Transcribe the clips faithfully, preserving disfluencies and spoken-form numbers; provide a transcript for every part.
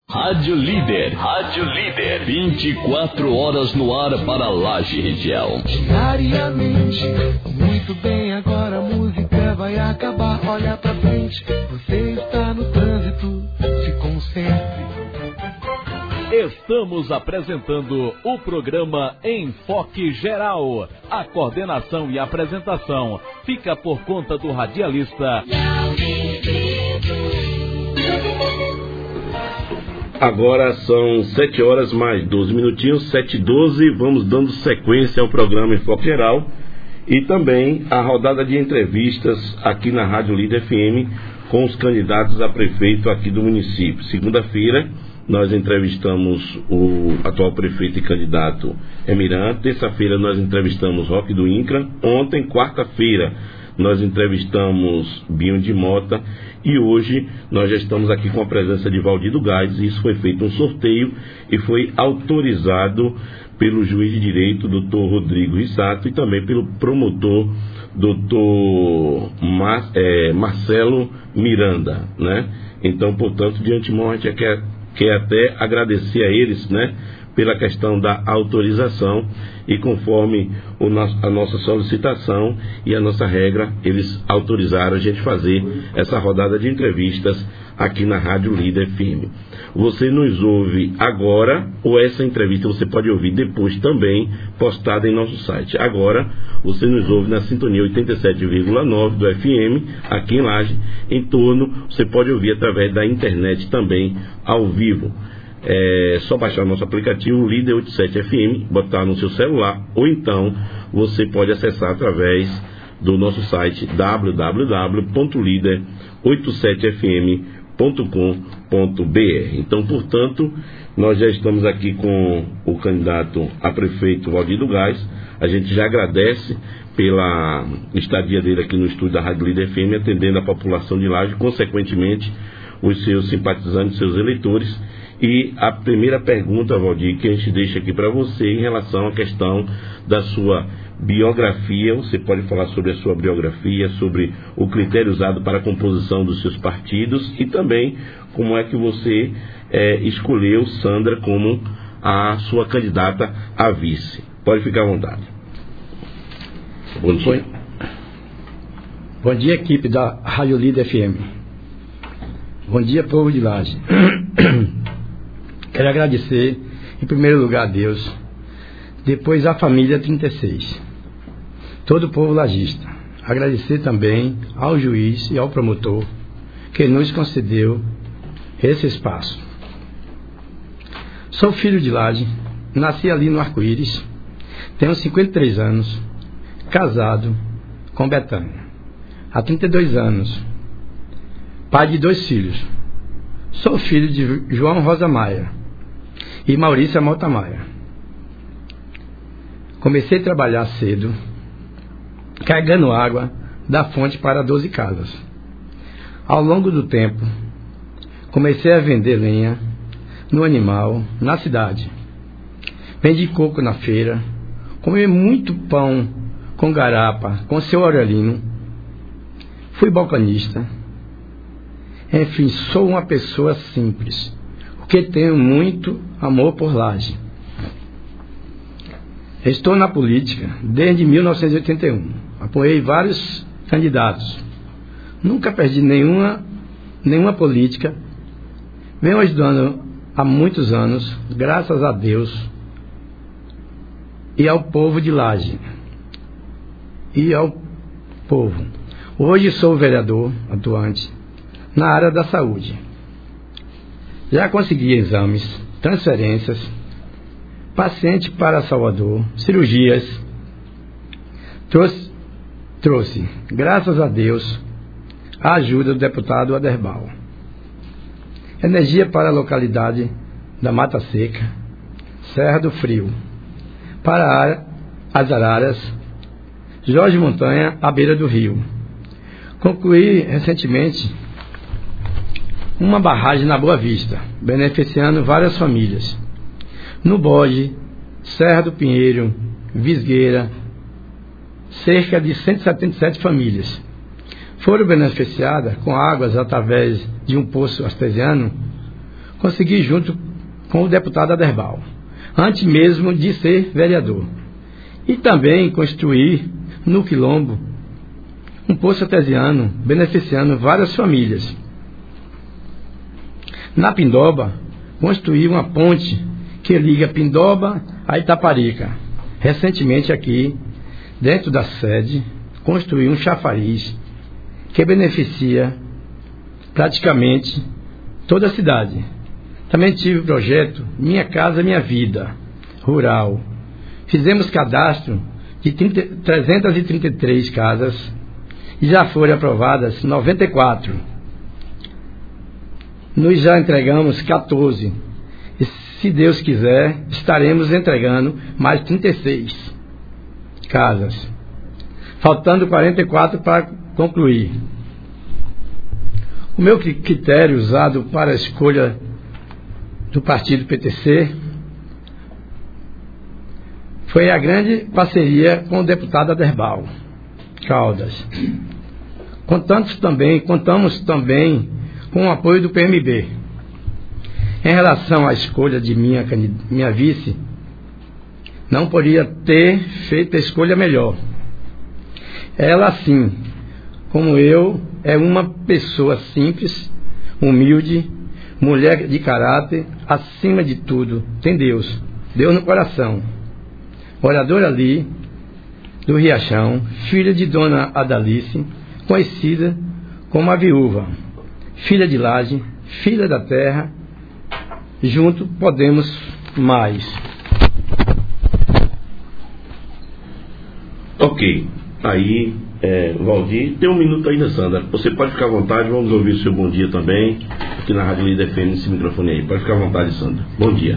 Rádio Líder, Rádio Líder, vinte e quatro horas no ar para Laje região. Diariamente, muito bem, agora a música vai acabar, olha pra frente, você está no trânsito, se concentre. Estamos apresentando o programa Enfoque Geral. A coordenação e apresentação fica por conta do radialista Agora são sete horas mais doze minutinhos, sete e doze, vamos dando sequência ao programa Enfoque Geral e também a rodada de entrevistas aqui na Rádio Líder F M com os candidatos a prefeito aqui do município. Segunda-feira nós entrevistamos o atual prefeito e candidato Emirã, terça-feira nós entrevistamos Roque do Incra, ontem, quarta-feira, nós entrevistamos Binho de Mota e hoje nós já estamos aqui com a presença de Valdir Gás. Isso foi feito um sorteio e foi autorizado pelo juiz de direito, doutor Rodrigo Rissato, e também pelo promotor, doutor Mar, é, Marcelo Miranda, né? Então, portanto, de antemão a gente quer, quer até agradecer a eles, né, pela questão da autorização, e conforme o nosso, a nossa solicitação e a nossa regra, eles autorizaram a gente fazer essa rodada de entrevistas aqui na Rádio Líder F M. Você nos ouve agora, ou essa entrevista você pode ouvir depois também, postada em nosso site. Agora, você nos ouve na sintonia oitenta e sete vírgula nove do F M, aqui em Laje, em torno, você pode ouvir através da internet também, ao vivo. É só baixar o nosso aplicativo Líder oitenta e sete F M, botar no seu celular, ou então você pode acessar através do nosso site w w w ponto líder oitenta e sete f m ponto com ponto b r. Então, portanto, nós já estamos aqui com o candidato a prefeito Valdir Gás. A gente já agradece pela estadia dele aqui no estúdio da Rádio Líder F M, atendendo a população de Laje, consequentemente os seus simpatizantes, seus eleitores. E a primeira pergunta, Valdir, que a gente deixa aqui para você em relação à questão da sua biografia. Você pode falar sobre a sua biografia, sobre o critério usado para a composição dos seus partidos e também como é que você é, escolheu Sandra como a sua candidata a vice. Pode ficar à vontade. Bom dia. Bom dia, equipe da Rádio Líder F M. Bom dia, povo de Laje. Quero agradecer, em primeiro lugar, a Deus, depois a família trinta e seis, todo o povo lajista. Agradecer também ao juiz e ao promotor que nos concedeu esse espaço. Sou filho de Laje, nasci ali no Arco-Íris, tenho cinquenta e três anos, casado com Betânia, há trinta e dois anos, pai de dois filhos. Sou filho de João Rosa Maia e Maurícia Malta Maia. Comecei a trabalhar cedo, carregando água da fonte para doze casas. Ao longo do tempo, comecei a vender lenha no animal, na cidade. Vendi coco na feira, comi muito pão com garapa, com seu Aurelino. Fui balconista. Enfim, sou uma pessoa simples, porque tenho muito amor por Laje. Estou na política desde mil novecentos e oitenta e um. Apoiei vários candidatos. Nunca perdi nenhuma, nenhuma política. Venho ajudando há muitos anos, graças a Deus e ao povo de Laje. E ao povo. Hoje sou vereador atuante na área da saúde. Já consegui exames, transferências, paciente para Salvador, cirurgias. Trouxe, trouxe, graças a Deus, a ajuda do deputado Aderbal. Energia para a localidade da Mata Seca, Serra do Frio, para as Araras, Jorge Montanha, à beira do rio. Concluí recentemente uma barragem na Boa Vista, beneficiando várias famílias. No Bode, Serra do Pinheiro, Visgueira, cerca de cento e setenta e sete famílias foram beneficiadas com águas através de um poço artesiano consegui junto com o deputado Aderbal, antes mesmo de ser vereador. E também construir no Quilombo um poço artesiano, beneficiando várias famílias. Na Pindoba, construí uma ponte que liga Pindoba a Itaparica. Recentemente aqui, dentro da sede, construí um chafariz que beneficia praticamente toda a cidade. Também tive o projeto Minha Casa Minha Vida, rural. Fizemos cadastro de trezentas e trinta e três casas e já foram aprovadas noventa e quatro. Nós já entregamos quatorze. E se Deus quiser, estaremos entregando mais trinta e seis casas. Faltando quarenta e quatro para concluir. O meu critério usado para a escolha do partido P T C foi a grande parceria com o deputado Aderbal Caldas. Contamos também, contamos também com o apoio do P M B. Em relação à escolha de minha, minha vice, não poderia ter feito a escolha melhor. Ela, assim como eu, é uma pessoa simples, humilde, mulher de caráter, acima de tudo, tem Deus, Deus no coração. Moradora ali do Riachão, filha de Dona Adalice, conhecida como a viúva, filha de Laje, filha da terra, junto podemos mais. Ok, aí, é, Valdir, tem um minuto ainda, Sandra. Você pode ficar à vontade, vamos ouvir o seu bom dia também, aqui na Rádio Líder F M, nesse microfone aí. Pode ficar à vontade, Sandra. Bom dia.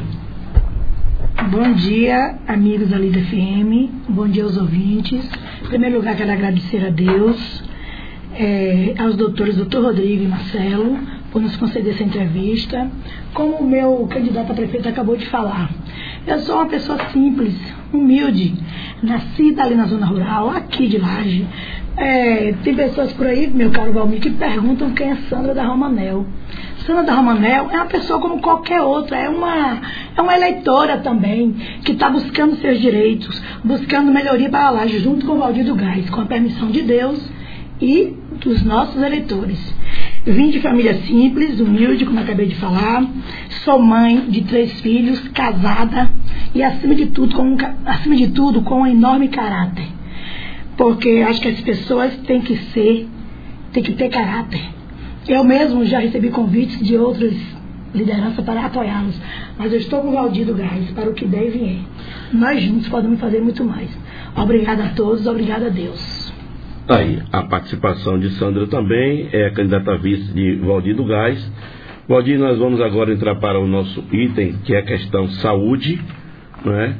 Bom dia, amigos da Líder F M, bom dia aos ouvintes. Em primeiro lugar, quero agradecer a Deus, é, aos doutores doutor Rodrigo e Marcelo, por nos conceder essa entrevista. Como o meu candidato a prefeito acabou de falar, eu sou uma pessoa simples, humilde, nascida ali na zona rural, aqui de Laje. É, tem pessoas por aí, meu caro Valmir, que perguntam quem é Sandra da Romanel. Sandra da Romanel é uma pessoa como qualquer outra, é uma, é uma eleitora também, que está buscando seus direitos, buscando melhoria para a Laje, junto com o Valdir do Gás, com a permissão de Deus e dos nossos eleitores. Vim de família simples, humilde, como eu acabei de falar. Sou mãe de três filhos, casada e, acima de tudo, com um, acima de tudo, com um enorme caráter. Porque acho que as pessoas têm que ser, têm que ter caráter. Eu mesmo já recebi convites de outras lideranças para apoiá-los, mas eu estou com o Valdir do Gás para o que der e vier. Nós juntos podemos fazer muito mais. Obrigada a todos, obrigada a Deus. Aí, a participação de Sandra também, é a candidata a vice de Valdir do Gás. Valdir, nós vamos agora entrar para o nosso item, que é a questão saúde, não é?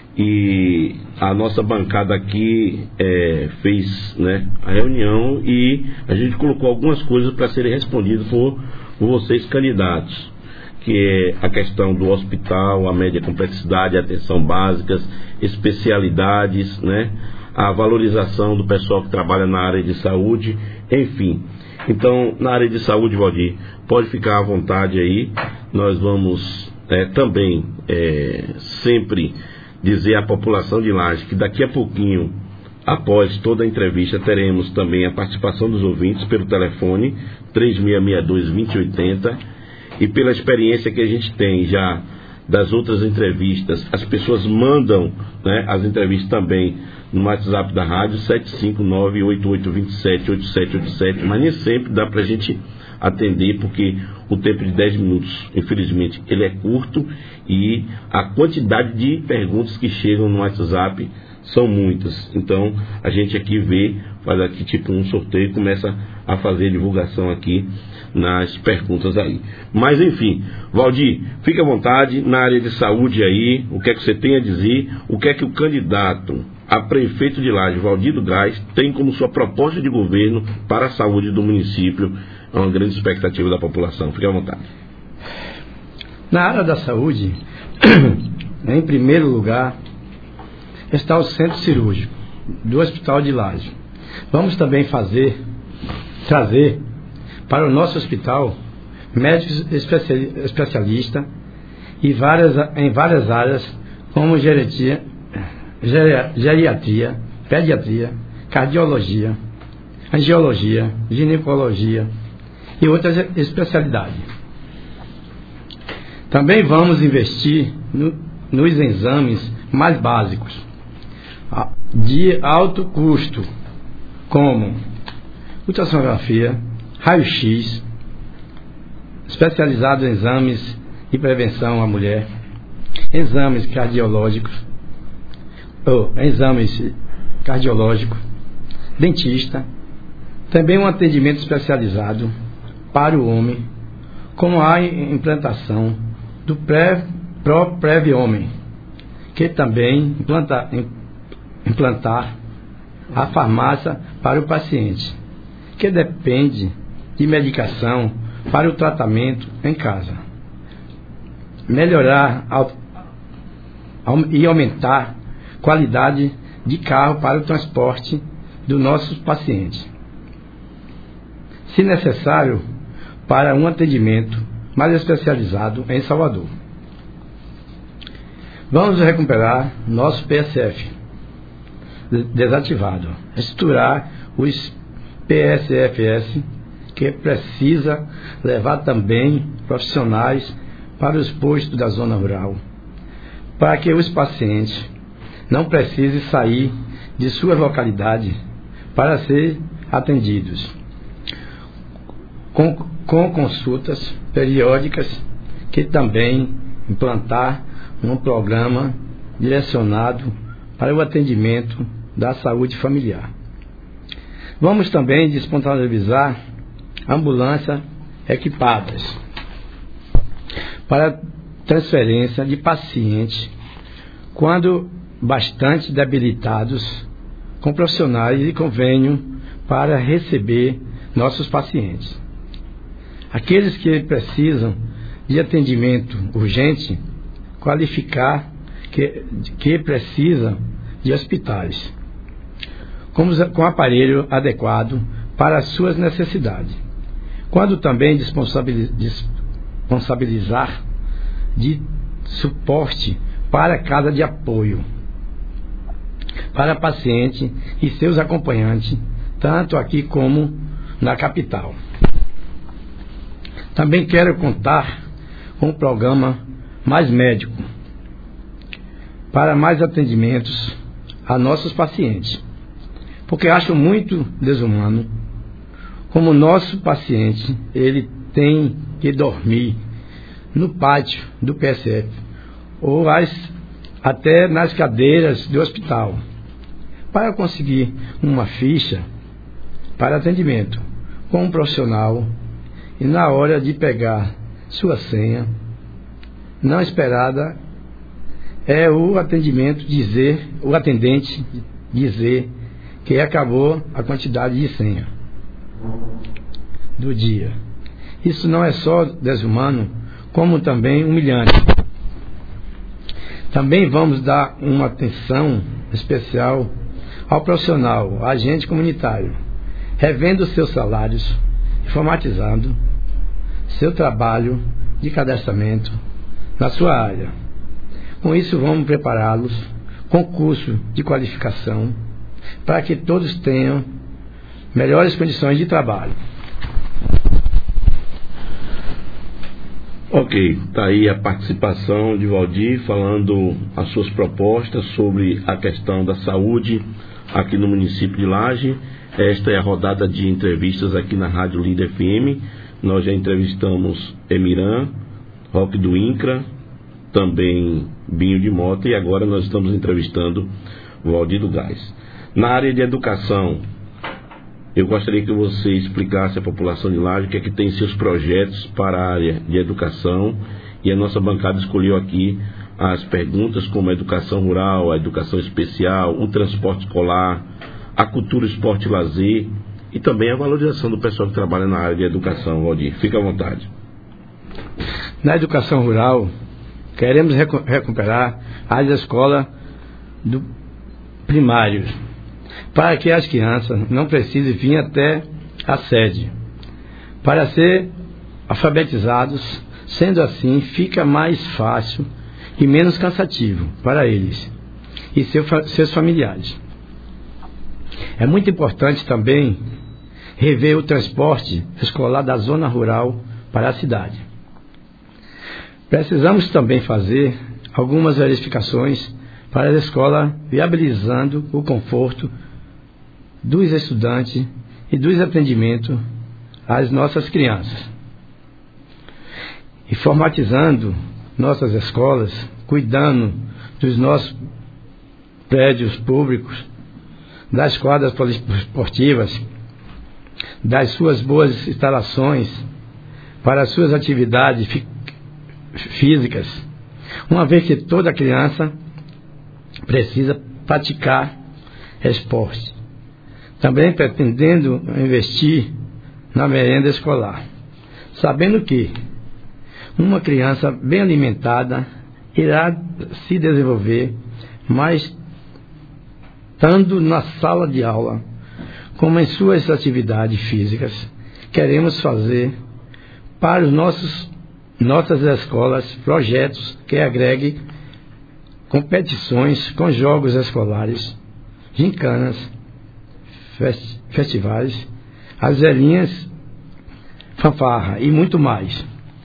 E a nossa bancada aqui é, fez, né, a reunião e a gente colocou algumas coisas para serem respondidas por, por vocês candidatos, que é a questão do hospital, a média complexidade, atenção básicas, especialidades, né? A valorização do pessoal que trabalha na área de saúde, enfim. Então, na área de saúde, Valdir, pode ficar à vontade aí. Nós vamos é, também é, sempre dizer à população de Laje que daqui a pouquinho, após toda a entrevista, teremos também a participação dos ouvintes pelo telefone três seis seis dois, dois zero oito zero, e pela experiência que a gente tem já das outras entrevistas, as pessoas mandam, né, as entrevistas também no WhatsApp da rádio, sete cinco nove, oito oito dois sete, oito sete oito sete, mas nem sempre dá para a gente atender, porque o tempo de dez minutos, infelizmente, ele é curto e a quantidade de perguntas que chegam no WhatsApp são muitas. Então, a gente aqui vê, faz aqui tipo um sorteio e começa a fazer divulgação aqui nas perguntas aí. Mas, enfim, Valdir, fique à vontade na área de saúde aí, o que é que você tem a dizer, o que é que o candidato a prefeito de Laje, Valdir do Gás, tem como sua proposta de governo para a saúde do município. É uma grande expectativa da população. Fique à vontade. Na área da saúde, em primeiro lugar, está o centro cirúrgico do Hospital de Laje. Vamos também fazer, trazer para o nosso hospital médicos especialistas e várias, em várias áreas, como geriatria, geriatria, pediatria, cardiologia, angiologia, ginecologia e outras especialidades. Também vamos investir no, nos exames mais básicos, de alto custo, como ultrassonografia, raio-x, especializados em exames de prevenção à mulher, exames cardiológicos, ou exames cardiológicos, dentista, também um atendimento especializado para o homem, como a implantação do pré, Pro Prev Homem, que também implanta, implantar a farmácia para o paciente, que depende de medicação para o tratamento em casa. Melhorar ao, ao, e aumentar a qualidade de carro para o transporte dos nossos pacientes. Se necessário, para um atendimento mais especializado em Salvador. Vamos recuperar nosso P S F desativado, estruturar os P S F S, que precisa levar também profissionais para os postos da zona rural, para que os pacientes não precisem sair de sua localidade para ser atendidos, com, com consultas periódicas, que também implantar um programa direcionado para o atendimento da saúde familiar. Vamos também disponibilizar ambulâncias equipadas para transferência de pacientes quando bastante debilitados, com profissionais de convênio para receber nossos pacientes. Aqueles que precisam de atendimento urgente, qualificar que, que precisam de hospitais, com, com aparelho adequado para as suas necessidades. Quando também responsabilizar de suporte para a casa de apoio, para paciente e seus acompanhantes, tanto aqui como na capital. Também quero contar com um programa mais médico, para mais atendimentos a nossos pacientes, porque acho muito desumano como nosso paciente ele tem que dormir no pátio do P S F ou as, até nas cadeiras do hospital para conseguir uma ficha para atendimento com um profissional, e na hora de pegar sua senha não esperada é o atendimento dizer, o atendente dizer que acabou a quantidade de senha do dia. Isso não é só desumano, como também humilhante. Também vamos dar uma atenção especial ao profissional, agente comunitário, revendo seus salários, informatizando seu trabalho de cadastramento na sua área. Com isso, vamos prepará-los com curso de qualificação para que todos tenham melhores condições de trabalho. Ok, está aí a participação de Valdir falando as suas propostas sobre a questão da saúde aqui no município de Laje. Esta é a rodada de entrevistas aqui na Rádio Líder F M. Nós já entrevistamos Emirã, Roque do INCRA, também Binho de Mota, e agora nós estamos entrevistando Valdir do Gás. Na área de educação, eu gostaria que você explicasse à população de Laje o que é que tem seus projetos para a área de educação, e a nossa bancada escolheu aqui as perguntas como a educação rural, a educação especial, o transporte escolar, a cultura, esporte e lazer, e também a valorização do pessoal que trabalha na área de educação. Valdir, fica à vontade. Na educação rural, queremos recu- recuperar a área da escola do primário, para que as crianças não precisem vir até a sede, para ser alfabetizados, sendo assim fica mais fácil e menos cansativo para eles e seu, seus familiares. É muito importante também rever o transporte escolar da zona rural para a cidade. Precisamos também fazer algumas verificações para a escola, viabilizando o conforto dos estudantes e dos atendimentos às nossas crianças. Informatizando nossas escolas, cuidando dos nossos prédios públicos, das quadras poliesportivas, das suas boas instalações para as suas atividades fí- físicas, uma vez que toda criança precisa praticar esporte. Também pretendendo investir na merenda escolar, sabendo que uma criança bem alimentada irá se desenvolver mais estando na sala de aula, como em suas atividades físicas. Queremos fazer para os nossos, nossas escolas projetos que agreguem competições com jogos escolares, gincanas, fest, festivais, as velhinhas, fanfarra e muito mais.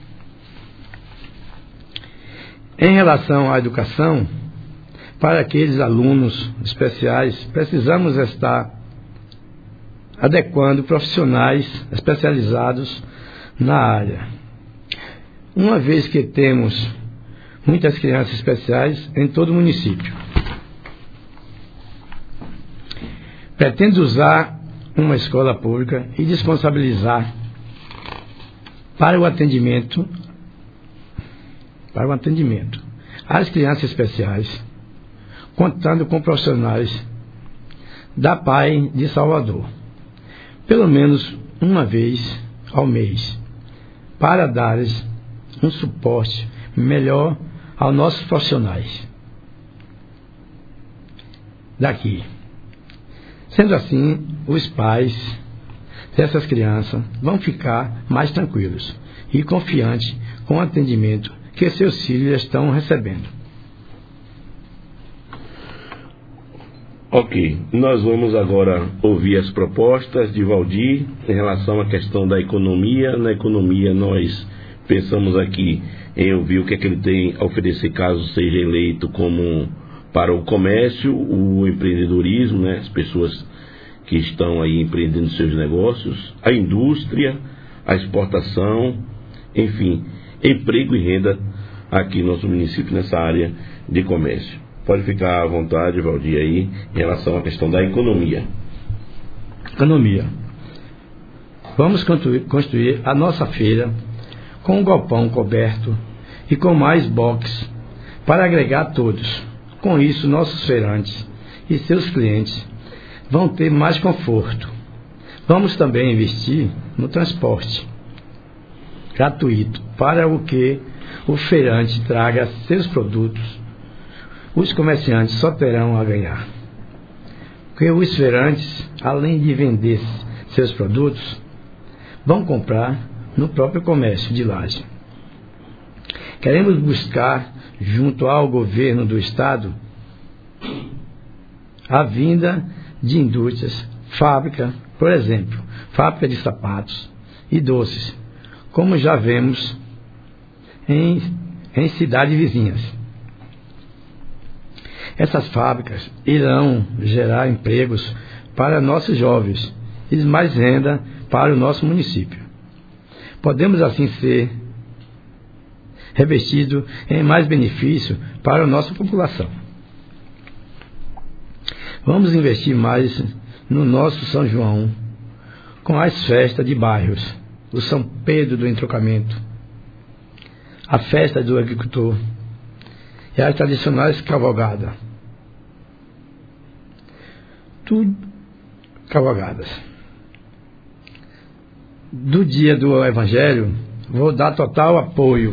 Em relação à educação, para aqueles alunos especiais, precisamos estar adequando profissionais especializados na área. Uma vez que temos muitas crianças especiais em todo o município. Pretendo usar uma escola pública e responsabilizar para o atendimento para o atendimento às crianças especiais, contando com profissionais da P A I de Salvador, pelo menos uma vez ao mês, para dar um suporte melhor aos nossos profissionais daqui. Sendo assim, os pais dessas crianças vão ficar mais tranquilos e confiantes com o atendimento que seus filhos estão recebendo. Ok, nós vamos agora ouvir as propostas de Valdir em relação à questão da economia. Na economia nós pensamos aqui em ouvir o que é que ele tem a oferecer caso seja eleito como para o comércio, o empreendedorismo, né, as pessoas que estão aí empreendendo seus negócios, a indústria, a exportação, enfim, emprego e renda aqui no nosso município nessa área de comércio. Pode ficar à vontade, Valdir, aí, em relação à questão da economia. Economia. Vamos construir, construir a nossa feira com um galpão coberto e com mais box para agregar todos. Com isso, nossos feirantes e seus clientes vão ter mais conforto. Vamos também investir no transporte gratuito para o que o feirante traga seus produtos. Os comerciantes só terão a ganhar, porque os feirantes, além de vender seus produtos, vão comprar no próprio comércio de Laje. Queremos buscar, junto ao governo do estado, a vinda de indústrias, fábrica, por exemplo, fábrica de sapatos e doces, como já vemos em, em cidades vizinhas. Essas fábricas irão gerar empregos para nossos jovens e mais renda para o nosso município. Podemos assim ser revestidos em mais benefício para a nossa população. Vamos investir mais no nosso São João, com as festas de bairros, o São Pedro do Entrocamento, a festa do agricultor e as tradicionais cavalgadas. Tudo cavalgadas. Do dia do Evangelho, vou dar total apoio.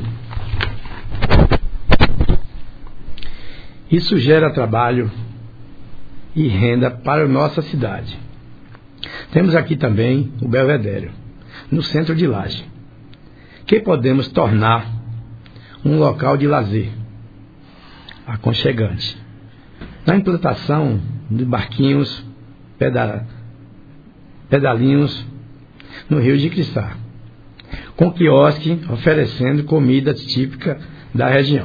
Isso gera trabalho e renda para a nossa cidade. Temos aqui também o Belvedere, no centro de Laje, que podemos tornar um local de lazer aconchegante. Na implantação de barquinhos, pedal, pedalinhos no Rio de Crissá, com quiosque oferecendo comida típica da região.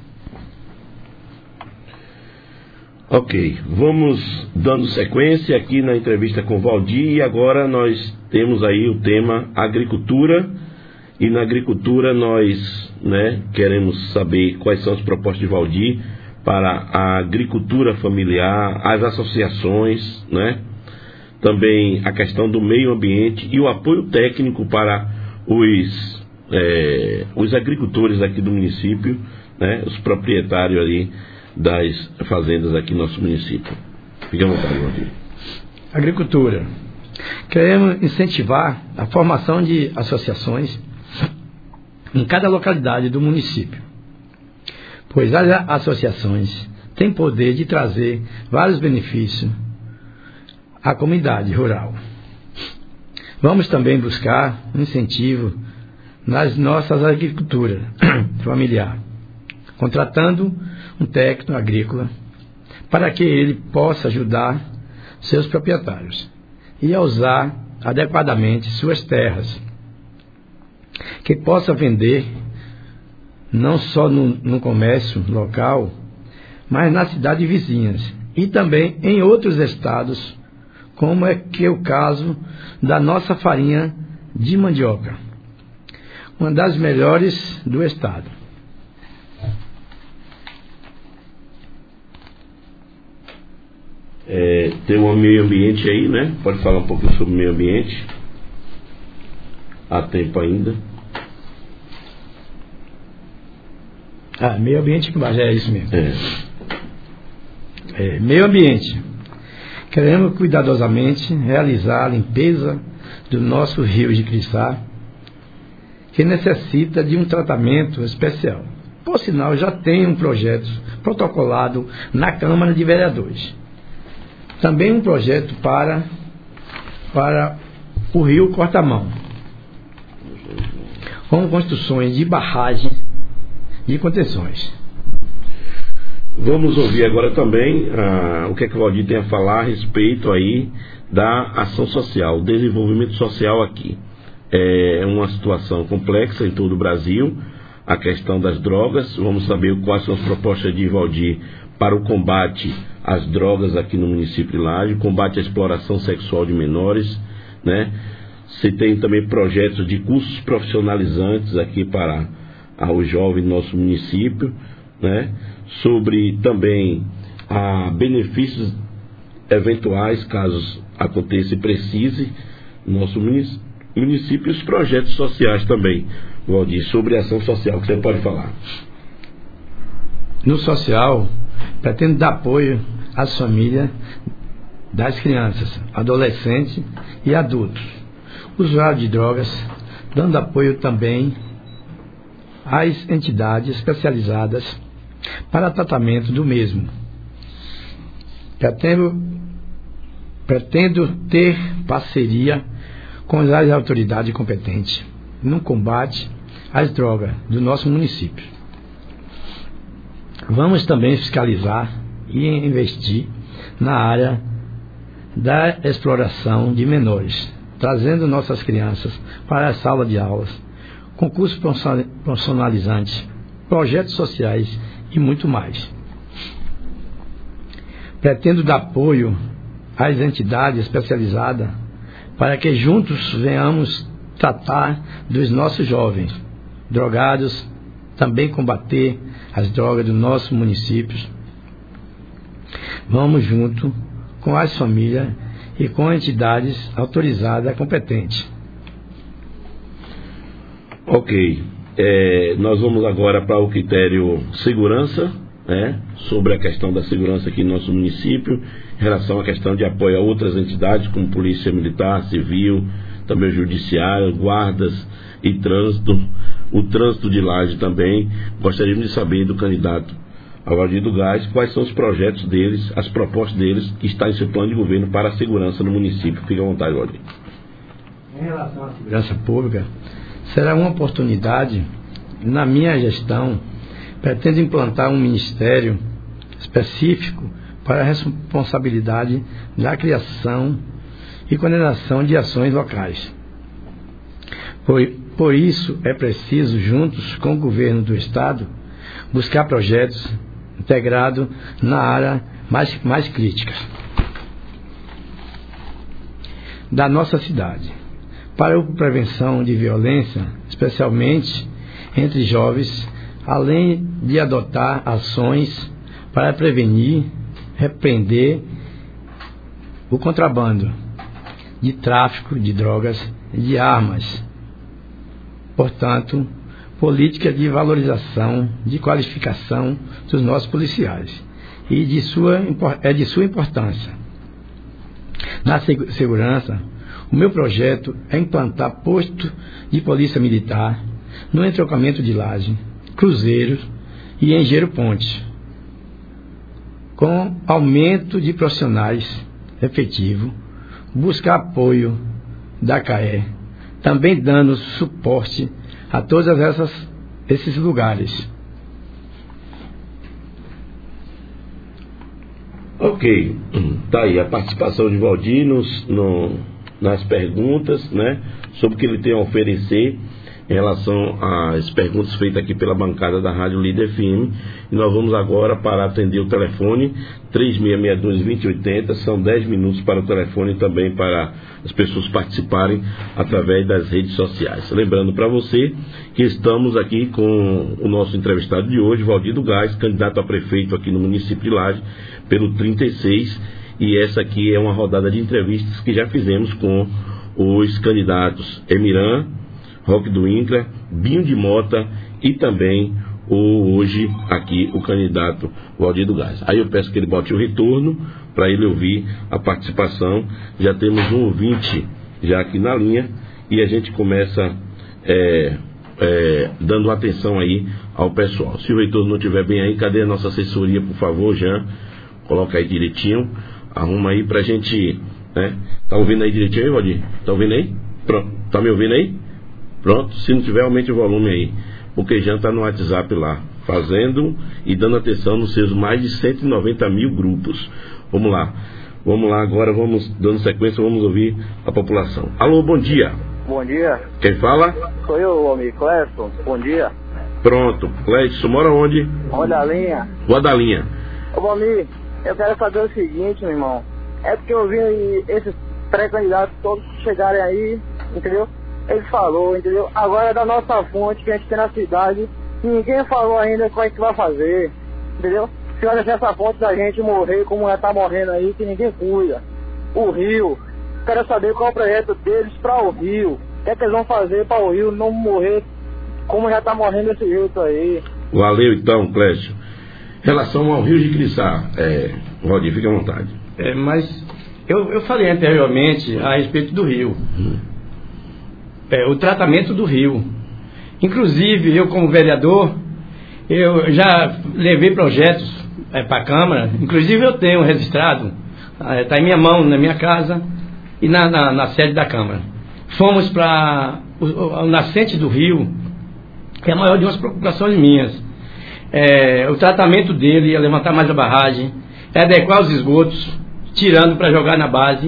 Ok, vamos dando sequência aqui na entrevista com Valdir, e agora nós temos aí o tema agricultura, e na agricultura nós, né, queremos saber quais são as propostas de Valdir para a agricultura familiar, as associações, né, também a questão do meio ambiente e o apoio técnico para os, é, os agricultores aqui do município, né, os proprietários ali das fazendas aqui no nosso município. Fique à vontade, Valdir. Agricultura. Queremos incentivar a formação de associações em cada localidade do município, pois as associações têm poder de trazer vários benefícios à comunidade rural. Vamos também buscar um incentivo nas nossas agriculturas familiar, contratando um técnico agrícola para que ele possa ajudar seus proprietários e a usar adequadamente suas terras, que possa vender não só no, no comércio local, mas nas cidades vizinhas e também em outros estados, como é que é o caso da nossa farinha de mandioca, uma das melhores do estado. É, tem um meio ambiente aí, né? Pode falar um pouquinho sobre o meio ambiente? Há tempo ainda. Ah, meio ambiente que mais é isso mesmo. É. É, meio ambiente. Queremos cuidadosamente realizar a limpeza do nosso rio de Crissá, que necessita de um tratamento especial. Por sinal, já tem um projeto protocolado na Câmara de Vereadores. Também um projeto para, para o rio Cortamão, com construções de barragens de contenções. Vamos ouvir agora também ah, o que é que o Valdir tem a falar a respeito aí da ação social, desenvolvimento social aqui. É uma situação complexa em todo o Brasil, a questão das drogas. Vamos saber quais são as propostas de Valdir para o combate às drogas aqui no município de Laje, combate à exploração sexual de menores, né? Se tem também projetos de cursos profissionalizantes aqui para os jovens do nosso município, né? Sobre também a benefícios eventuais, caso aconteça e precise, no nosso município, e os projetos sociais também, Valdir, sobre a ação social, que você pode falar. No social, pretendo dar apoio às famílias das crianças, adolescentes e adultos, usuários de drogas, dando apoio também às entidades especializadas para tratamento do mesmo. Pretendo, pretendo ter parceria com as autoridades competentes no combate às drogas do nosso município. Vamos também fiscalizar e investir na área da exploração de menores, trazendo nossas crianças para a sala de aulas, concursos profissionalizantes, projetos sociais e muito mais. Pretendo dar apoio às entidades especializadas para que juntos venhamos tratar dos nossos jovens drogados, também combater as drogas do nosso município. Vamos junto com as famílias e com entidades autorizadas competentes. Ok, é, nós vamos agora para o critério segurança, né, sobre a questão da segurança aqui no nosso município, em relação à questão de apoio a outras entidades, como Polícia Militar, Civil, também o Judiciário, guardas e trânsito, o trânsito de Laje também. Gostaríamos de saber do candidato Valdir do Gás quais são os projetos deles, as propostas deles, que está em seu plano de governo para a segurança no município. Fique à vontade, Valdir. Em relação à segurança pública, será uma oportunidade. Na minha gestão, pretendo implantar um ministério específico para a responsabilidade da criação e coordenação de ações locais. Por, por isso, é preciso, juntos com o governo do Estado, buscar projetos integrados na área mais, mais crítica da nossa cidade, para a prevenção de violência, especialmente entre jovens, além de adotar ações para prevenir, repreender o contrabando de tráfico de drogas e de armas. Portanto, política de valorização, de qualificação dos nossos policiais e de sua, é de sua importância. Na segurança, o meu projeto é implantar posto de polícia militar no entrocamento de Laje, Cruzeiro e Engenheiro Ponte, com aumento de profissionais efetivo, buscar apoio da C A E, também dando suporte a todos essas, esses lugares. Ok, tá aí a participação de Valdir nos, no, nas perguntas, né, sobre o que ele tem a oferecer em relação às perguntas feitas aqui pela bancada da Rádio Líder F M. E nós vamos agora para atender o telefone três seis seis dois, dois zero oito zero. São dez minutos para o telefone e também para as pessoas participarem através das redes sociais. Lembrando para você que estamos aqui com o nosso entrevistado de hoje, Valdir do Gás, candidato a prefeito aqui no município de Laje pelo trinta e seis, e essa aqui é uma rodada de entrevistas que já fizemos com os candidatos Emirã, Roque do Incra, Binho de Mota e também o, hoje aqui o candidato Valdir do Gás. Aí eu peço que ele bote o retorno para ele ouvir a participação. Já temos um ouvinte já aqui na linha e a gente começa é, é, dando atenção aí ao pessoal. Se o retorno não estiver bem aí, cadê a nossa assessoria, por favor, Jean? Coloca aí direitinho, arruma aí pra gente, né? Tá ouvindo aí direitinho aí, Valdir? Tá ouvindo aí? Pronto, tá me ouvindo aí? Pronto, se não tiver, aumente o volume aí, porque Jean está no WhatsApp lá, fazendo e dando atenção nos seus mais de cento e noventa mil grupos. Vamos lá, vamos lá agora, vamos dando sequência, vamos ouvir a população. Alô, bom dia. Bom dia. Quem fala? Sou eu, homem, Cleston, bom dia. Pronto, Cleston, mora onde? Rua da Linha. Rua da Linha. Ô, Valmir, eu quero saber o seguinte, meu irmão, é porque eu vi aí esses pré-candidatos todos chegarem aí, entendeu? Ele falou, entendeu? Agora é da nossa fonte que a gente tem na cidade, ninguém falou ainda como é que vai fazer, entendeu? Se vai deixar essa fonte da gente morrer como já tá morrendo aí, que ninguém cuida. O Rio, quero saber qual é o projeto deles para o Rio, o que é que eles vão fazer para o Rio não morrer como já tá morrendo desse jeito aí. Valeu então, Clécio. Em relação ao Rio de Crissá, é, Valdir, fique à vontade. É, mas eu, eu falei anteriormente a respeito do Rio. Hum. É, o tratamento do rio. Inclusive, eu como vereador, eu já levei projetos é, para a Câmara, inclusive eu tenho registrado, está é, em minha mão, na minha casa e na, na, na sede da Câmara. Fomos para o, o nascente do rio, que é a maior de umas preocupações minhas. É, o tratamento dele ia levantar mais a barragem, é adequar os esgotos, tirando para jogar na base,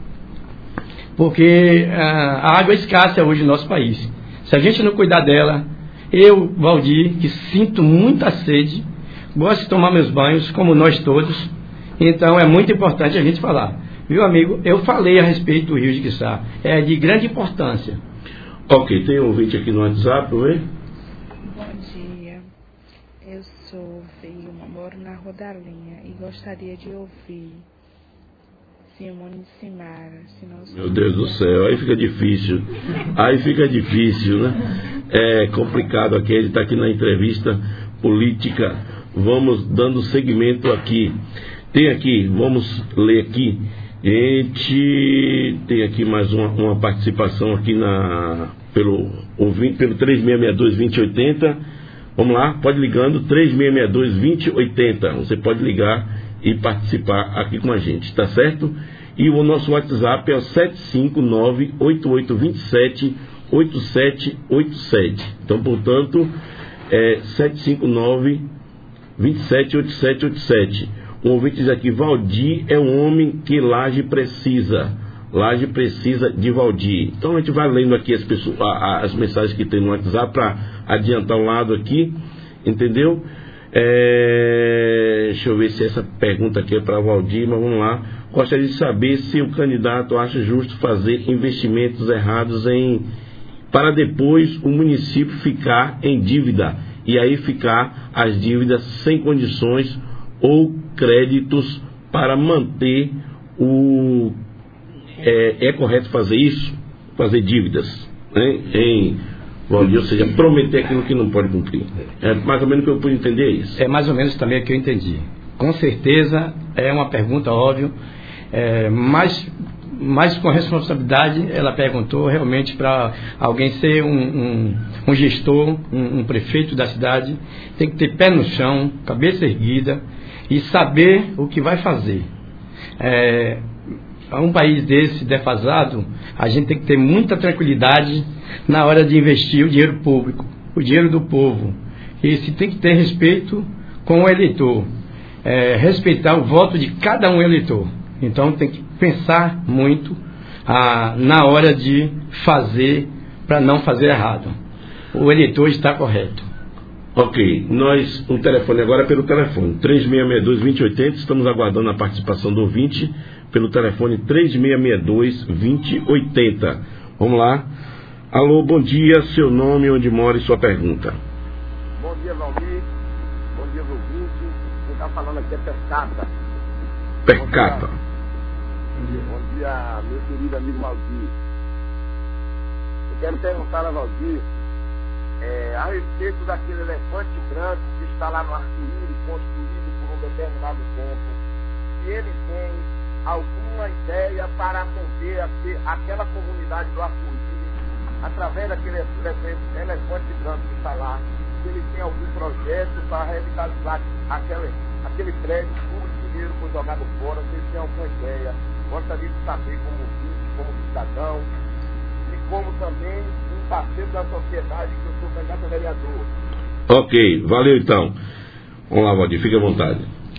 porque ah, a água é escassa hoje no nosso país. Se a gente não cuidar dela, eu, Valdir, que sinto muita sede, gosto de tomar meus banhos, como nós todos, então é muito importante a gente falar. Viu, amigo? Eu falei a respeito do Rio de Crissá, é de grande importância. Ok, tem um ouvinte aqui no WhatsApp, não é? Bom dia, eu sou Vilma, moro na Rua da Linha e gostaria de ouvir Simone de Simara. Meu Deus do céu, aí fica difícil. Aí fica difícil, né? É complicado aqui, ele está aqui na entrevista política. Vamos dando seguimento aqui. Tem aqui, vamos ler aqui. Gente, tem aqui mais uma, uma participação aqui na, pelo, ouvinte, pelo três seis seis dois, dois zero oito zero. Vamos lá, pode ligando, três seis seis dois, dois zero oito zero. Você pode ligar e participar aqui com a gente, tá certo? E o nosso WhatsApp é o sete cinco nove, oito oito dois sete, oito sete oito sete. Então, portanto, é sete cinco nove, dois sete oito sete oito sete. Um ouvinte diz aqui: Valdir é um homem que Laje precisa. Laje precisa de Valdir. Então a gente vai lendo aqui as, pessoas, as mensagens que tem no WhatsApp para adiantar um lado aqui, entendeu? É, deixa eu ver se essa pergunta aqui é para Valdir, mas vamos lá. Gostaria de saber se o candidato acha justo fazer investimentos errados em para depois o município ficar em dívida e aí ficar as dívidas sem condições ou créditos para manter o... É, é correto fazer isso? Fazer dívidas, né? Em Valdir, ou seja, prometer aquilo que não pode cumprir. É mais ou menos o que eu pude entender isso. É mais ou menos também o que eu entendi. Com certeza é uma pergunta óbvia, é, mas, mas com responsabilidade ela perguntou realmente para alguém ser um, um, um gestor, um, um prefeito da cidade, tem que ter pé no chão, cabeça erguida e saber o que vai fazer. É, um país desse defasado, a gente tem que ter muita tranquilidade na hora de investir o dinheiro público, o dinheiro do povo. E se tem que ter respeito com o eleitor, é, respeitar o voto de cada um eleitor. Então tem que pensar muito ah, na hora de fazer para não fazer errado. O eleitor está correto. Ok, nós, um telefone agora pelo telefone, três seis seis dois, dois zero oito zero, estamos aguardando a participação do ouvinte pelo telefone três seis seis dois, dois zero oito zero. Vamos lá. Alô, bom dia, seu nome, onde mora e sua pergunta. Bom dia, Valdir, bom dia, ouvinte, quem está falando aqui é Percata. Percata. Bom dia, bom dia, meu querido amigo Valdir. Eu quero perguntar a Valdir, É, a respeito daquele elefante branco que está lá no arco-íris, construído por um determinado tempo, se ele tem alguma ideia para atender a ter aquela comunidade do arco-íris através daquele elefante branco que está lá, se ele tem algum projeto para revitalizar aquele, aquele prédio, como o dinheiro foi jogado fora, se ele tem alguma ideia. Gostaria de saber como ouvinte, como cidadão, e como também um parceiro da sociedade, que eu sou candidato a vereador. Ok, valeu então. Vamos lá, Valdir, fique à vontade.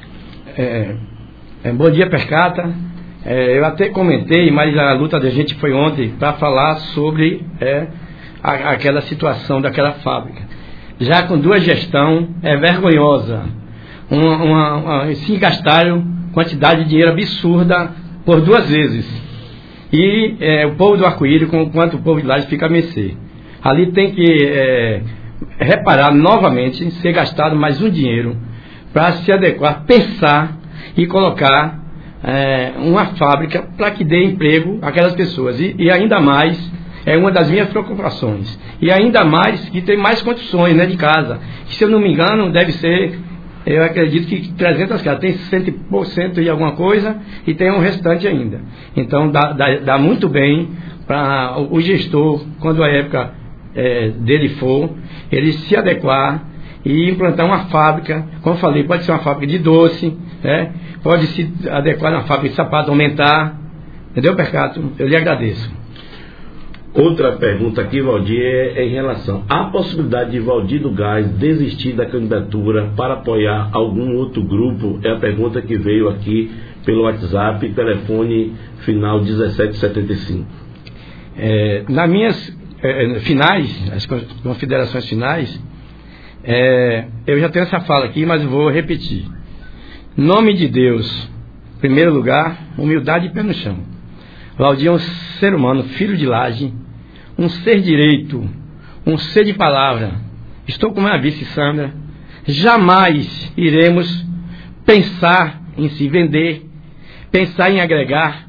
É, é, bom dia, Percata. É, eu até comentei, mas a luta da gente foi ontem para falar sobre é, a, aquela situação daquela fábrica. Já com duas gestões, é vergonhosa. Uma, uma, uma, se gastaram quantidade de dinheiro absurda por duas vezes. E é, o povo do Arco-Íris, enquanto o povo de Laje fica a mercê. Ali tem que é, reparar novamente, ser gastado mais um dinheiro para se adequar, pensar e colocar é, uma fábrica para que dê emprego àquelas pessoas. E, e ainda mais, é uma das minhas preocupações. E ainda mais que tem mais condições, né, de casa. Que, se eu não me engano, deve ser... Eu acredito que trezentas casas, tem cem por cento e alguma coisa e tem um restante ainda. Então dá, dá, dá muito bem para o gestor, quando a época é, dele for, ele se adequar e implantar uma fábrica. Como eu falei, pode ser uma fábrica de doce, né? Pode se adequar a uma fábrica de sapato, aumentar. Entendeu, Percato? Eu lhe agradeço. Outra pergunta aqui, Valdir, é, é em relação à possibilidade de Valdir do Gás desistir da candidatura para apoiar algum outro grupo. É a pergunta que veio aqui pelo WhatsApp, telefone final dezessete setenta e cinco. É, nas minhas é, finais, as confederações finais, é, eu já tenho essa fala aqui, mas vou repetir. Nome de Deus, em primeiro lugar, humildade e pé no chão. Valdir é um ser humano, filho de Laje, um ser direito, um ser de palavra. Estou com a vice Sandra. Jamais iremos pensar em se vender, pensar em agregar.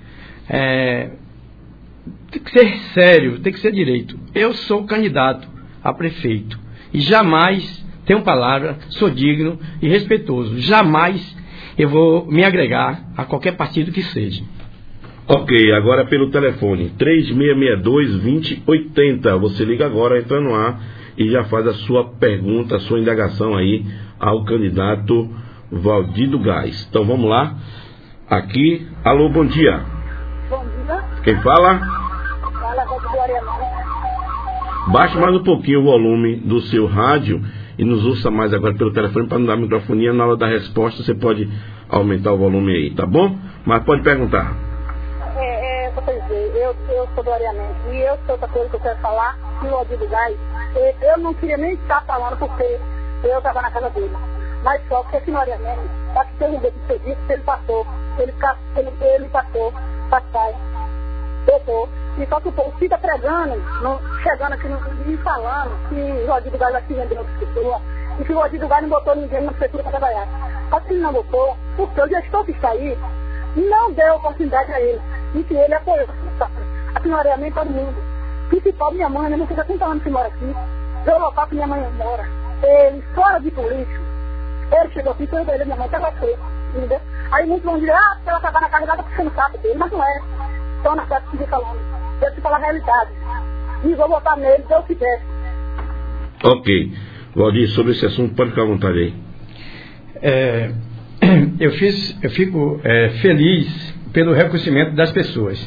É, tem que ser sério, tem que ser direito. Eu sou candidato a prefeito e jamais tenho palavra, sou digno e respeitoso. Jamais eu vou me agregar a qualquer partido que seja. Ok, agora pelo telefone três seis seis dois, dois zero oito zero. Você liga agora, entra no ar e já faz a sua pergunta, a sua indagação aí ao candidato Valdir do Gás. Então vamos lá. Aqui, alô, bom dia. Bom dia. Quem fala? Fala, Glória Luz. Baixe mais um pouquinho o volume do seu rádio e nos ouça mais agora pelo telefone para não dar microfonia. Na hora da resposta você pode aumentar o volume aí, tá bom? Mas pode perguntar. É, é, vou dizer, eu, eu sou do areamento e eu sou outra coisa que eu quero falar, que o Odilo Gás, eu não queria nem estar falando porque eu estava na casa dele. Mas só porque aqui no areamento, para que teve um dia de serviço, ele passou, ele, ele, ele passou, passou, doutor. E só que o povo fica pregando, não, chegando aqui e falando que o Odilo Gás aqui vendeu outra pessoa e que o Odilo Gás não botou ninguém na prefeitura para trabalhar. Mas se ele não botou, porque o gestor que está aí não deu oportunidade a ele. E que ele apoiou. Aqui no areamento todo mundo. Principal minha mãe, minha mãe fica trinta anos que mora aqui. Deu o local que minha mãe mora. Ele, fora de político, ele chegou aqui, foi ele, minha mãe estava presa, entendeu? Aí muitos vão dizer, ah, porque ela estava na casa dela puxando o saco dele, mas não é. Só na casa que fica falando. Eu te falar a realidade. E vou votar nele, se eu quiser. Ok. Valdir, sobre esse assunto, pode ficar à vontade aí. É, eu, fiz, eu fico é, feliz pelo reconhecimento das pessoas.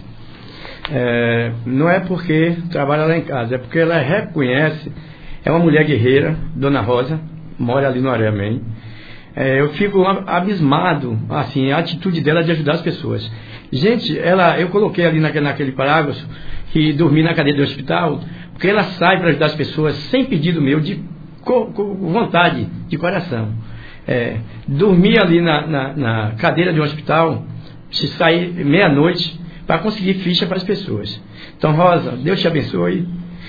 É, não é porque trabalha lá em casa, é porque ela reconhece. É uma mulher guerreira, Dona Rosa, mora ali no Areamém. É, eu fico abismado, assim, a atitude dela de ajudar as pessoas. Gente, ela, eu coloquei ali naquele, naquele parágrafo que dormi na cadeira do hospital, porque ela sai para ajudar as pessoas sem pedido meu, de com, com vontade, de coração. É, dormi ali na, na, na cadeira de um hospital, se sair meia-noite para conseguir ficha para as pessoas. Então, Rosa, Deus te abençoe.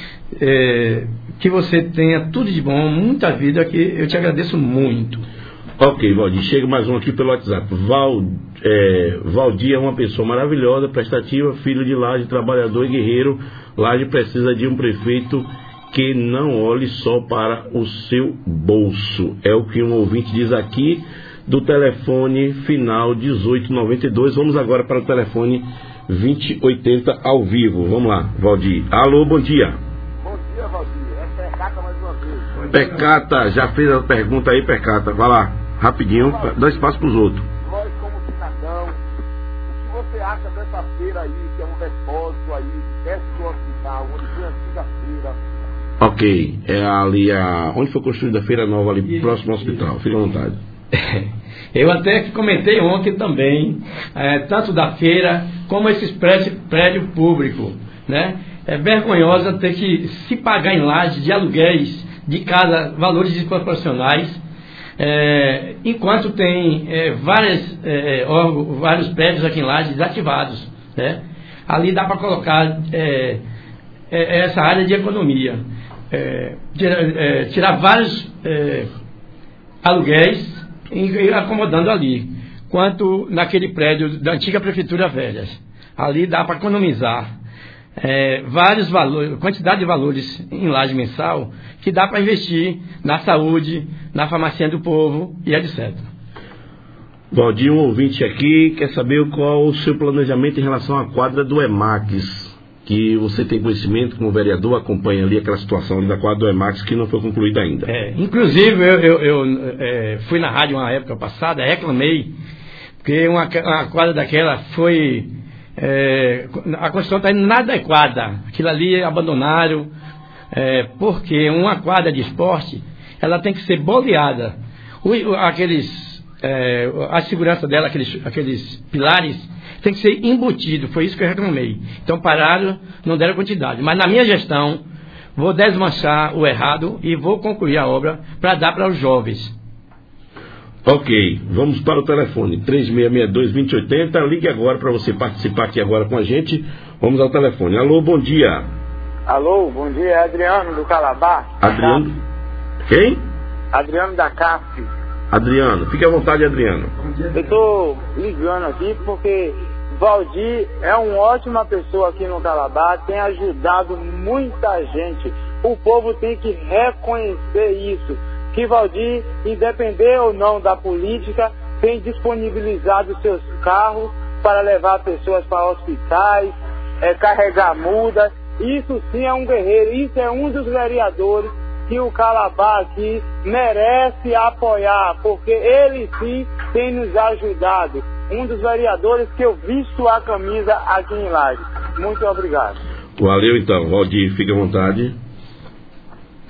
É, que você tenha tudo de bom, muita vida, que eu te agradeço muito. Ok, Valdir, chega mais um aqui pelo WhatsApp. Val, é, Valdir é uma pessoa maravilhosa, prestativa, filho de Laje, trabalhador e guerreiro. Laje precisa de um prefeito que não olhe só para o seu bolso. É o que um ouvinte diz aqui do telefone final dezoito noventa e dois. Vamos agora para o telefone vinte oitenta ao vivo. Vamos lá, Valdir. Alô, bom dia. Bom dia, Valdir. É Percata mais uma vez. Percata, já fez a pergunta aí, Percata. Vai lá, rapidinho, dá espaço para os outros. Nós, como cidadão, o que você acha dessa feira aí, que é um depósito aí, perto do hospital, onde foi a antiga feira? Ok, é ali a... Onde foi construída a feira nova ali, próximo ao hospital? Fique à vontade. Eu até comentei ontem também, é, tanto da feira como esses prédios prédio público, né? É vergonhosa ter que se pagar em laje de aluguéis de casa, valores desproporcionais, é, enquanto tem é, várias, é, órgãos, vários prédios aqui em Laje desativados, né? Ali dá para colocar é, é, essa área de economia, é, tirar, é, tirar vários é, aluguéis e acomodando ali, quanto naquele prédio da antiga Prefeitura Velhas. Ali dá para economizar é, vários valores, quantidade de valores em laje mensal, que dá para investir na saúde, na farmácia do povo e etcétera. Valdir, um ouvinte aqui quer saber qual o seu planejamento em relação à quadra do Emax, que você tem conhecimento como vereador, acompanha ali aquela situação ali da quadra do Emax que não foi concluída ainda. É, inclusive, eu, eu, eu é, fui na rádio uma época passada, reclamei, porque uma, uma quadra daquela foi... É, a construção está inadequada, aquilo ali abandonaram, é, porque uma quadra de esporte, ela tem que ser boleada. O, aqueles, é, a segurança dela, aqueles, aqueles pilares, tem que ser embutido, foi isso que eu reclamei. Então pararam, não deram quantidade. Mas na minha gestão, vou desmanchar o errado e vou concluir a obra para dar para os jovens. Ok, vamos para o telefone, três seis seis dois, dois zero oito zero, ligue agora para você participar aqui agora com a gente. Vamos ao telefone. Alô, bom dia. Alô, bom dia, é Adriano do Calabá. Adriano, quem? Adriano da C A F. Adriano, fique à vontade, Adriano. Eu estou ligando aqui porque Valdir é uma ótima pessoa aqui no Calabá, tem ajudado muita gente. O povo tem que reconhecer isso, que Valdir, independer ou não da política, tem disponibilizado seus carros para levar pessoas para hospitais, é, carregar mudas. Isso sim é um guerreiro, isso é um dos vereadores que o Calabá aqui merece apoiar, porque ele sim tem nos ajudado. Um dos vereadores que eu visto a camisa aqui em Laje. Muito obrigado. Valeu então, Valdir, fique à vontade.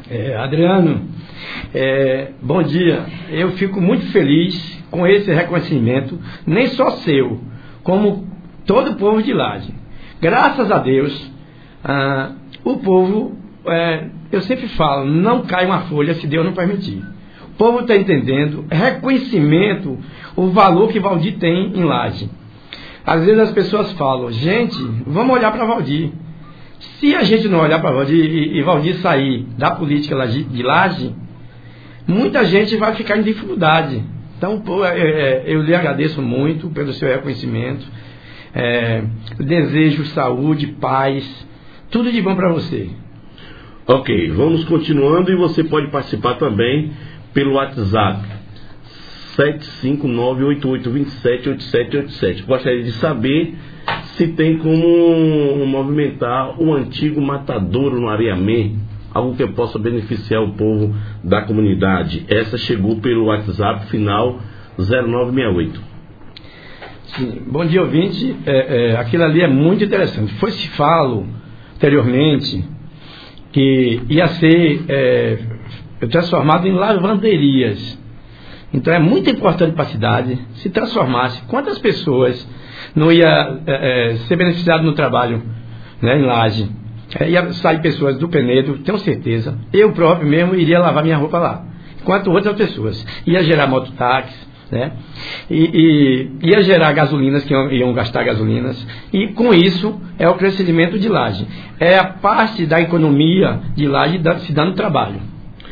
É, Adriano, é, bom dia. Eu fico muito feliz com esse reconhecimento, nem só seu, como todo o povo de Laje. Graças a Deus, ah, o povo, é, eu sempre falo, não cai uma folha se Deus não permitir. O povo está entendendo, reconhecimento, o valor que Valdir tem em Laje. Às vezes as pessoas falam, gente, vamos olhar para Valdir. Se a gente não olhar para Valdir e, e Valdir sair da política de Laje, muita gente vai ficar em dificuldade. Então, pô, é, eu lhe agradeço muito pelo seu reconhecimento. É, desejo saúde, paz, tudo de bom para você. Ok, vamos continuando e você pode participar também pelo WhatsApp sete cinco nove, oito oito dois sete, oito sete oito sete. Gostaria de saber se tem como movimentar o antigo matadouro no Areamé, algo que possa beneficiar o povo da comunidade. Essa chegou pelo WhatsApp final zero nove seis oito. Sim, bom dia, ouvinte. É, é, aquilo ali é muito interessante. Foi se falo anteriormente que ia ser é, transformado em lavanderias. Então é muito importante para a cidade se transformasse. Quantas pessoas não ia é, é, ser beneficiado no trabalho, né, em Laje? É, ia sair pessoas do Penedo, tenho certeza. Eu próprio mesmo iria lavar minha roupa lá, enquanto outras pessoas. Ia gerar mototáxi, né? E, e ia gerar gasolinas que iam, iam gastar gasolinas. E com isso é o crescimento de Laje. É a parte da economia de Laje se dando trabalho.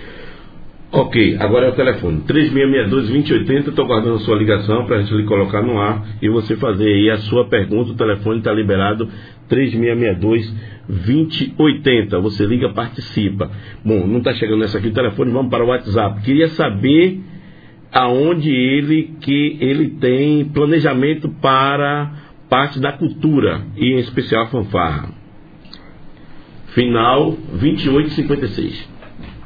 Ok, agora é o telefone três seis seis dois, dois zero oito zero. Estou guardando a sua ligação para a gente lhe colocar no ar e você fazer aí a sua pergunta. O telefone está liberado três seis seis dois, dois zero oito zero. Você liga, participa. Bom, não está chegando nessa aqui o telefone, vamos para o WhatsApp. Queria saber aonde ele, que ele tem planejamento para parte da cultura e em especial a fanfarra. Final vinte e oito cinquenta e seis.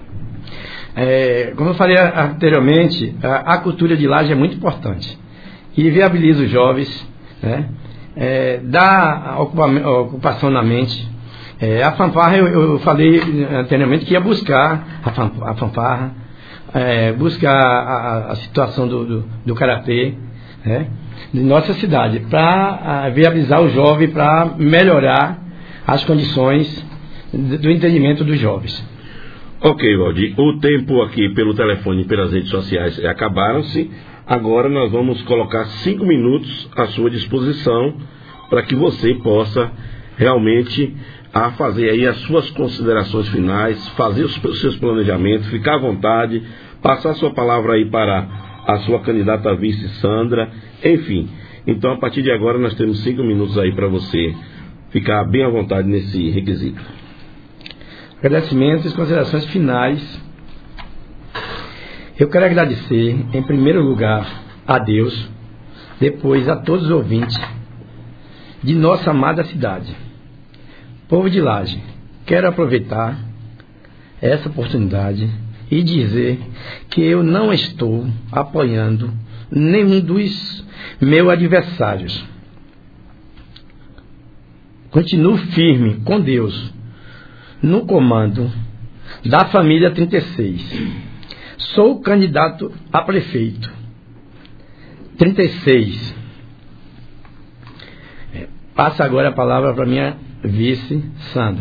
É, como eu falei anteriormente, a, a cultura de Laje é muito importante e viabiliza os jovens, né? É, dá ocupa, ocupação na mente. É, a fanfarra, eu, eu falei anteriormente que ia buscar a, fan, a fanfarra, é, buscar a, a situação do, do, do karatê, né, de nossa cidade, para viabilizar o jovem, para melhorar as condições do, do entendimento dos jovens. Ok, Valdir, o tempo aqui pelo telefone e pelas redes sociais acabaram-se. Agora nós vamos colocar cinco minutos à sua disposição para que você possa realmente a fazer aí as suas considerações finais, fazer os seus planejamentos, ficar à vontade, passar a sua palavra aí para a sua candidata a vice Sandra, enfim. Então a partir de agora nós temos cinco minutos aí para você ficar bem à vontade nesse requisito. Agradecimentos e considerações finais. Eu quero agradecer, em primeiro lugar, a Deus, depois a todos os ouvintes de nossa amada cidade. Povo de Laje, quero aproveitar essa oportunidade e dizer que eu não estou apoiando nenhum dos meus adversários. Continuo firme com Deus no comando da família trinta e seis. Sou candidato a prefeito. trinta e seis. Passa agora a palavra para minha vice, Sandra.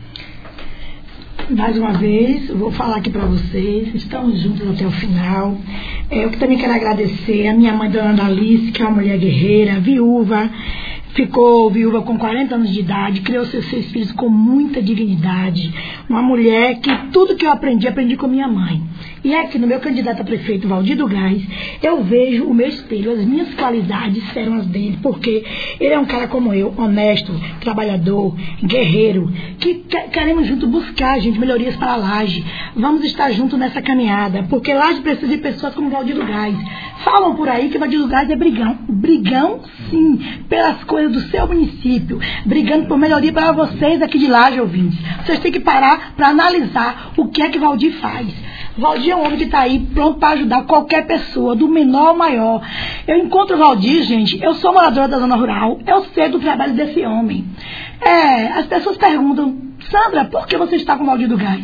Mais uma vez, eu vou falar aqui para vocês, estamos juntos até o final. Eu também quero agradecer a minha mãe, Dona Analice, que é uma mulher guerreira, viúva, ficou viúva com quarenta anos de idade, criou seus seis filhos com muita dignidade. Uma mulher que tudo que eu aprendi, aprendi com minha mãe. E aqui no meu candidato a prefeito, Valdir do Gás, eu vejo o meu espelho, as minhas qualidades serão as dele, porque ele é um cara como eu, honesto, trabalhador, guerreiro, que queremos junto buscar, gente, melhorias para a Laje. Vamos estar juntos nessa caminhada, porque Laje precisa de pessoas como Valdir do Gás. Falam por aí que Valdir do Gás é brigão. Brigão, sim, pelas coisas do seu município, brigando por melhoria para vocês aqui de Laje, ouvintes. Vocês têm que parar para analisar o que é que Valdir faz. Valdir é um homem que está aí pronto para ajudar qualquer pessoa, do menor ao maior. Eu encontro o Valdir, gente, eu sou moradora da zona rural, eu sei do trabalho desse homem. É, as pessoas perguntam, Sandra, por que você está com o Valdir do Gás?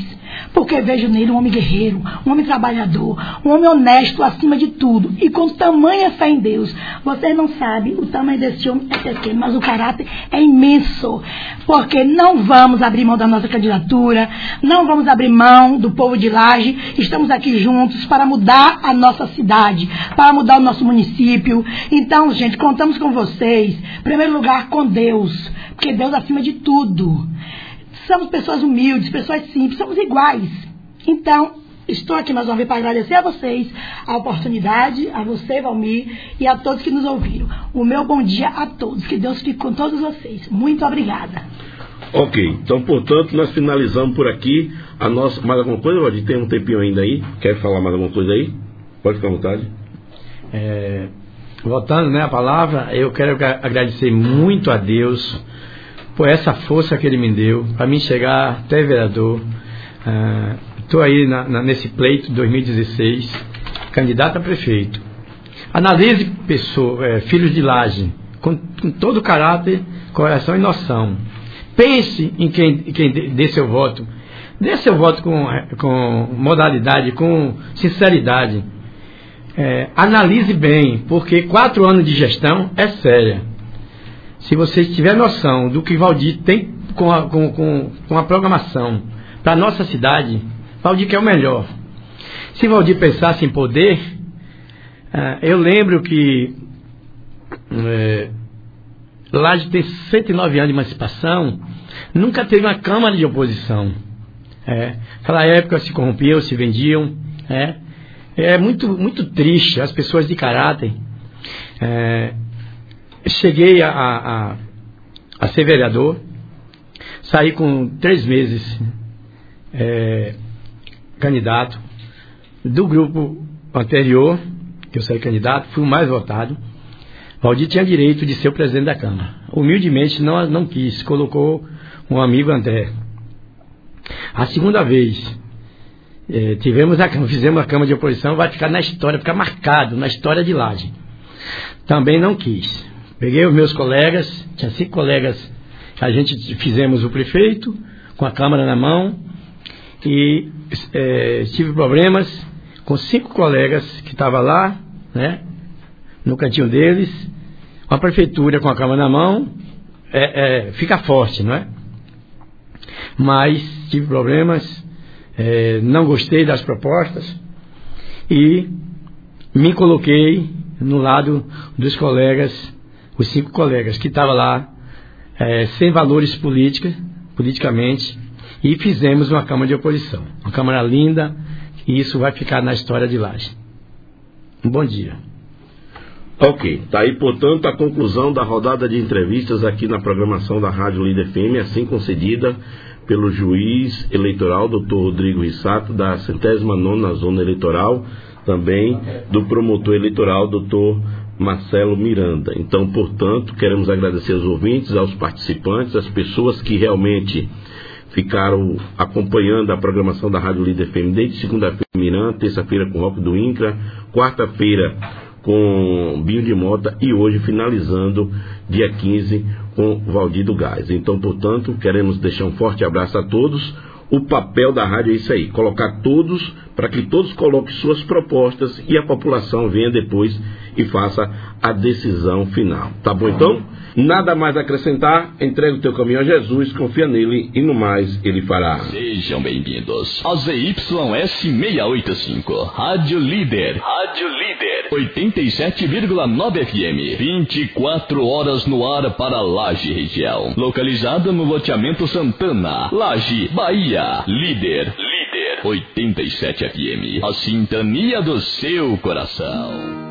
porque vejo nele um homem guerreiro, um homem trabalhador, um homem honesto acima de tudo, e com tamanha fé em Deus. Vocês não sabem o tamanho desse homem é pequeno, mas o caráter é imenso, porque não vamos abrir mão da nossa candidatura, não vamos abrir mão do povo de Laje, estamos aqui juntos para mudar a nossa cidade, para mudar o nosso município. Então, gente, contamos com vocês, em primeiro lugar com Deus, porque Deus acima de tudo. Somos pessoas humildes, pessoas simples, somos iguais. Então, estou aqui mais uma vez para agradecer a vocês a oportunidade, a você, Valmir, e a todos que nos ouviram. O meu bom dia a todos, que Deus fique com todos vocês. Muito obrigada. Ok, então, portanto, nós finalizamos por aqui a nossa... Mais alguma coisa, Valdir? Tem um tempinho ainda aí? Quer falar mais alguma coisa aí? Pode ficar à vontade. É, voltando, né, a palavra, eu quero agradecer muito a Deus por essa força que Ele me deu para mim chegar até vereador. Estou uh, aí na, na, nesse pleito dois mil e dezesseis, candidato a prefeito. Analise pessoa, é, filhos de Laje, com, com todo o caráter, coração e noção. Pense em quem, quem dê seu voto. Dê seu voto com, com modalidade, com sinceridade. É, analise bem, porque quatro anos de gestão é séria. Se você tiver noção do que Valdir tem com a, com, com, com a programação para a nossa cidade, Valdir quer o melhor. Se Valdir pensasse em poder, uh, eu lembro que uh, Laje tem cento e nove anos de emancipação, nunca teve uma Câmara de oposição. É, naquela época se corrompiam, se vendiam. É, é muito, muito triste, as pessoas de caráter. É, cheguei a, a, a ser vereador, saí com três meses é, candidato do grupo anterior, que eu saí candidato, fui o mais votado. Valdir tinha direito de ser o presidente da Câmara. Humildemente não, não quis, colocou um amigo André. A segunda vez, é, tivemos a, fizemos a Câmara de oposição, vai ficar na história, ficar marcado na história de Laje. Também não quis. Peguei os meus colegas, tinha cinco colegas, a gente fizemos o prefeito, com a Câmara na mão, e é, tive problemas com cinco colegas que estavam lá, né, no cantinho deles. A prefeitura com a Câmara na mão, é, é, fica forte, não é? Mas tive problemas, é, não gostei das propostas, e me coloquei no lado dos colegas, os cinco colegas que estavam lá, é, sem valores política, politicamente, e fizemos uma Câmara de oposição. Uma Câmara linda, e isso vai ficar na história de Laje. Um bom dia. Ok, está aí, portanto, a conclusão da rodada de entrevistas aqui na programação da Rádio Líder F M, assim concedida pelo juiz eleitoral, doutor Rodrigo Rissato, da centésima nona Zona Eleitoral, também do promotor eleitoral, doutor Marcelo Miranda. Então, portanto, queremos agradecer aos ouvintes, aos participantes, às pessoas que realmente ficaram acompanhando a programação da Rádio Líder F M desde segunda-feira com Miranda, terça-feira com Roque do Incra, quarta-feira com Binho de Mota e hoje finalizando dia quinze com Valdir do Gás. Então, portanto, queremos deixar um forte abraço a todos. O papel da rádio é isso aí, colocar todos, para que todos coloquem suas propostas e a população venha depois e faça a decisão final. Tá bom, então? Nada mais a acrescentar, entrega o teu caminho a Jesus, confia nele e no mais ele fará. Sejam bem-vindos ao Z Y S seiscentos e oitenta e cinco, Rádio Líder, Rádio Líder, oitenta e sete vírgula nove F M, vinte e quatro horas no ar para Laje região, localizada no loteamento Santana, Laje, Bahia. Líder, Líder, oitenta e sete F M, a sintonia do seu coração.